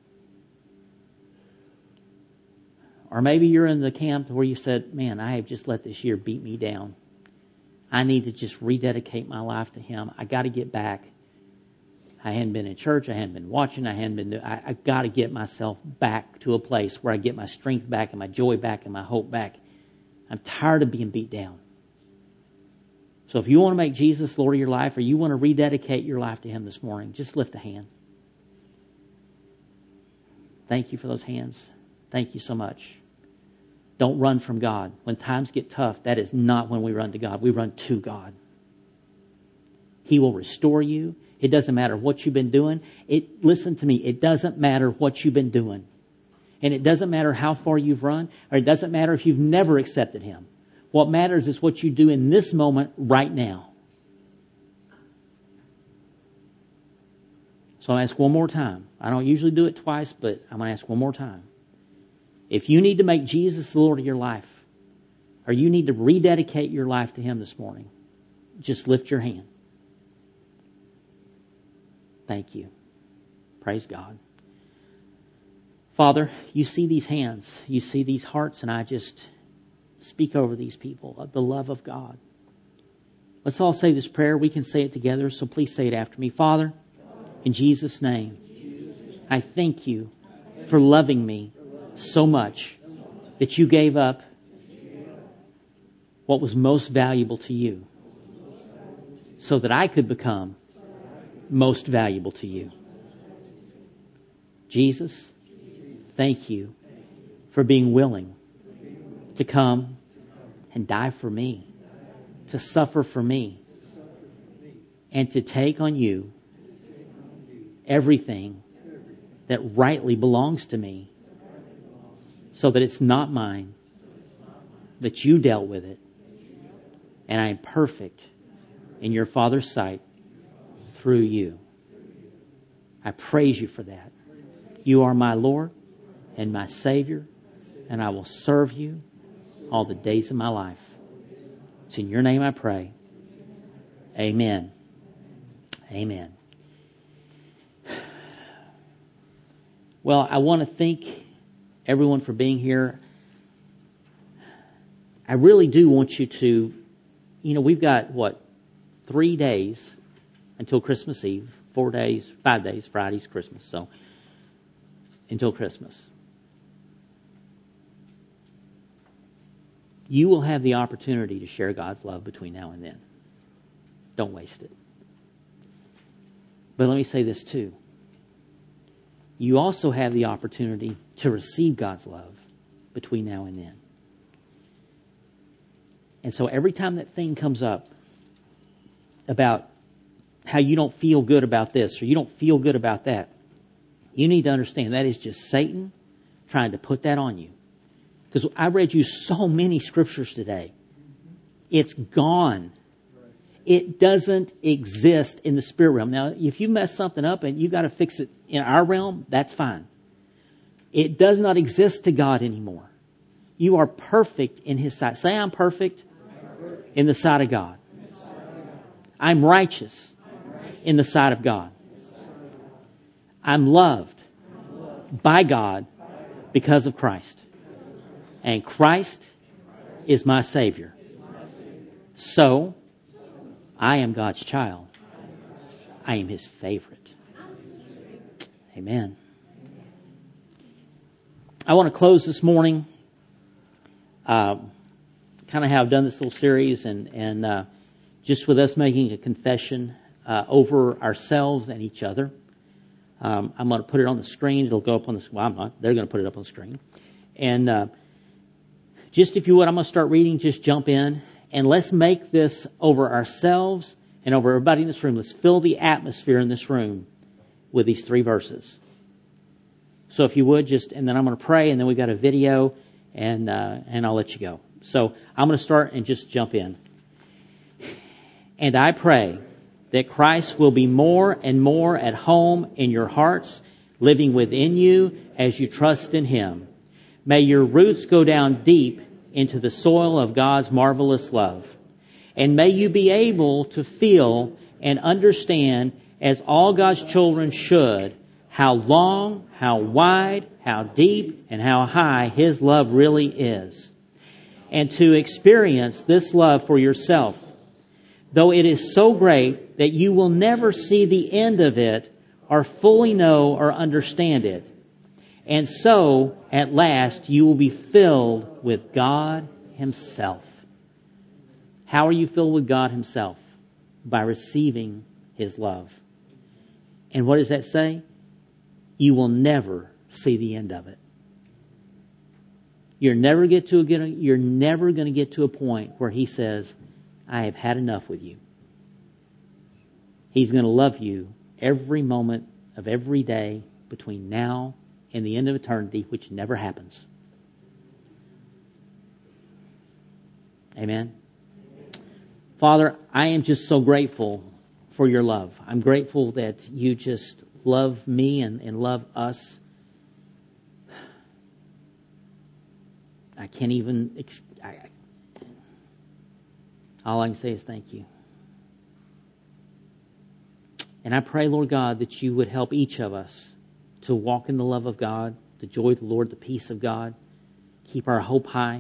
or maybe you're in the camp where you said, man, I have just let this year beat me down. I need to just rededicate my life to Him. I got to get back. I hadn't been in church. I hadn't been watching. I got to get myself back to a place where I get my strength back and my joy back and my hope back. I'm tired of being beat down. So if you want to make Jesus Lord of your life or you want to rededicate your life to Him this morning, just lift a hand. Thank you for those hands. Thank you so much. Don't run from God. When times get tough, that is not when we run to God. We run to God. He will restore you. It doesn't matter what you've been doing. Listen to me. It doesn't matter what you've been doing. And it doesn't matter how far you've run, or it doesn't matter if you've never accepted Him. What matters is what you do in this moment right now. So I'm going to ask one more time. I don't usually do it twice, but I'm going to ask one more time. If you need to make Jesus the Lord of your life, or you need to rededicate your life to Him this morning, just lift your hand. Thank you. Praise God. Father, you see these hands, you see these hearts, and I just speak over these people of the love of God. Let's all say this prayer. We can say it together, so please say it after me. Father, in Jesus' name, I thank you for loving me so much that you gave up what was most valuable to you so that I could become most valuable to you. Jesus, thank you for being willing to come and die for me, to suffer for me, and to take on you everything that rightly belongs to me, so that it's not mine, that you dealt with it, and I am perfect in your Father's sight through you. I praise you for that. You are my Lord and my Savior, and I will serve you all the days of my life. It's in your name I pray. Amen. Amen. Well, I want to thank everyone for being here. I really do want you to, we've got, 3 days until Christmas Eve. 4 days, 5 days, Friday's Christmas, so until Christmas. You will have the opportunity to share God's love between now and then. Don't waste it. But let me say this too. You also have the opportunity to receive God's love between now and then. And so every time that thing comes up about how you don't feel good about this or you don't feel good about that, you need to understand that is just Satan trying to put that on you. Because I read you so many scriptures today. It's gone. It doesn't exist in the spirit realm. Now, if you mess something up and you got to fix it in our realm, that's fine. It does not exist to God anymore. You are perfect in His sight. Say, I'm perfect in the sight of God. I'm righteous in the sight of God. I'm loved by God because of Christ. And Christ is my Savior. So, I am God's child. I am His favorite. Amen. I want to close this morning, kind of how I've done this little series, and just with us making a confession over ourselves and each other. I'm going to put it on the screen. It'll go up on the. Well, I'm not. They're going to put it up on the screen. And just if you would, I'm going to start reading. Just jump in. And let's make this over ourselves and over everybody in this room. Let's fill the atmosphere in this room with these 3 verses. So if you would, and then I'm going to pray, and then we've got a video, and I'll let you go. So I'm going to start and just jump in. And I pray that Christ will be more and more at home in your hearts, living within you as you trust in Him. May your roots go down deep into the soil of God's marvelous love. And may you be able to feel and understand, as all God's children should, how long, how wide, how deep, and how high His love really is. And to experience this love for yourself, though it is so great that you will never see the end of it or fully know or understand it. And so, at last, you will be filled with God Himself. How are you filled with God Himself? By receiving His love. And what does that say? You will never see the end of it. You're never going to get to a point where He says, I have had enough with you. He's going to love you every moment of every day between now and the end of eternity, which never happens. Amen. Father, I am just so grateful for your love. I'm grateful that you just love me and love us. I can't even... all I can say is thank you. And I pray, Lord God, that you would help each of us to walk in the love of God, the joy of the Lord, the peace of God. Keep our hope high.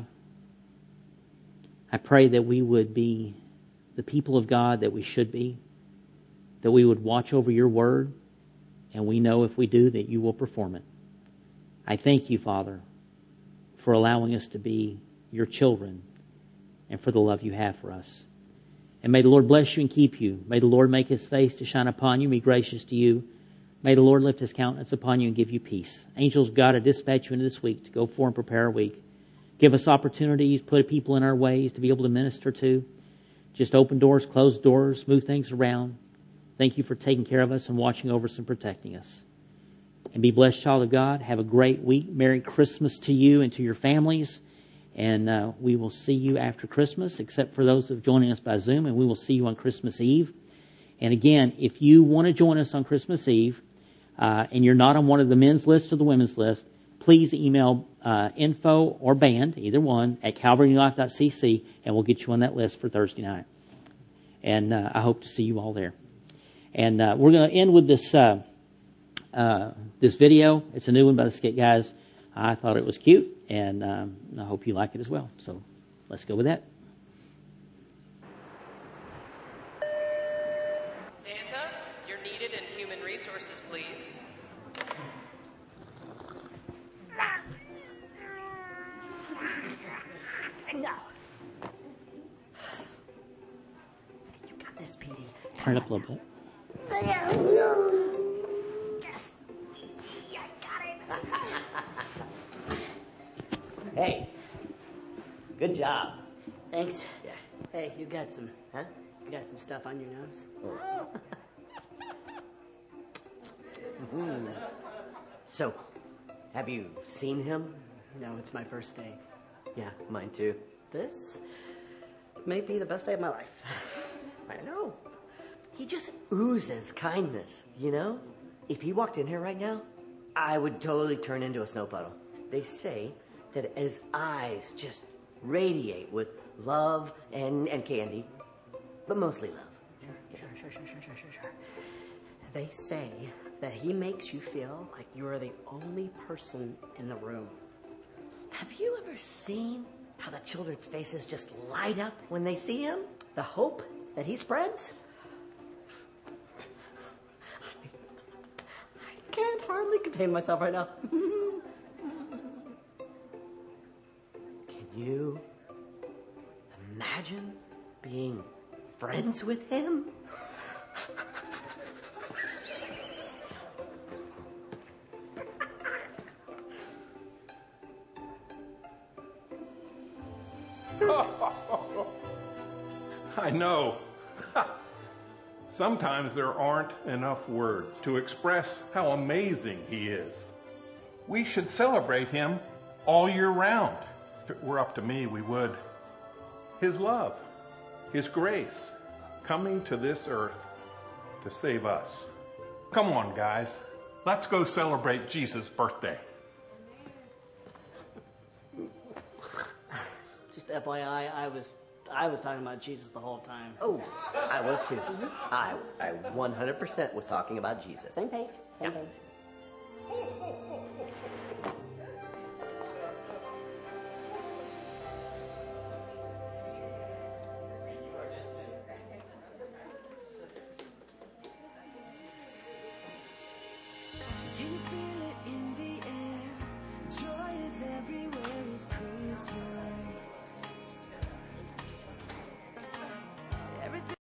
I pray that we would be the people of God that we should be, that we would watch over your word, and we know if we do that you will perform it. I thank you, Father, for allowing us to be your children and for the love you have for us. And may the Lord bless you and keep you. May the Lord make His face to shine upon you, be gracious to you. May the Lord lift His countenance upon you and give you peace. Angels of God, I dispatch you into this week to go forth and prepare a week. Give us opportunities, put people in our ways to be able to minister to. Just open doors, close doors, move things around. Thank you for taking care of us and watching over us and protecting us. And be blessed, child of God. Have a great week. Merry Christmas to you and to your families. And we will see you after Christmas, except for those of joining us by Zoom, and we will see you on Christmas Eve. And again, if you want to join us on Christmas Eve, and you're not on one of the men's list or the women's list, please email info or band, either one, at calvarynewlife.cc, and we'll get you on that list for Thursday night. And I hope to see you all there. And we're going to end with this this video. It's a new one by the Skit Guys. I thought it was cute, and I hope you like it as well. So let's go with that. Santa, you're needed in human resources, please. No. You got this, Petey. Turn it up a little bit. Yes. Yeah, I got it. Hey, good job. Thanks. Yeah. Hey, you got some stuff on your nose? Oh. So, have you seen him? No, it's my first day. Yeah, mine too. This may be the best day of my life. I know. He just oozes kindness, you know? If he walked in here right now, I would totally turn into a snow puddle. They say that his eyes just radiate with love and candy, but mostly love. Sure. They say that he makes you feel like you are the only person in the room. Have you ever seen how the children's faces just light up when they see him? The hope that he spreads? I can't hardly contain myself right now. Can you imagine being friends with him? I know. Sometimes there aren't enough words to express how amazing he is. We should celebrate him all year round. If it were up to me, we would. His love, his grace, coming to this earth to save us. Come on, guys. Let's go celebrate Jesus' birthday. Just FYI, I was talking about Jesus the whole time. Oh, I was too. I 100% was talking about Jesus. Same page. Same page. Do you feel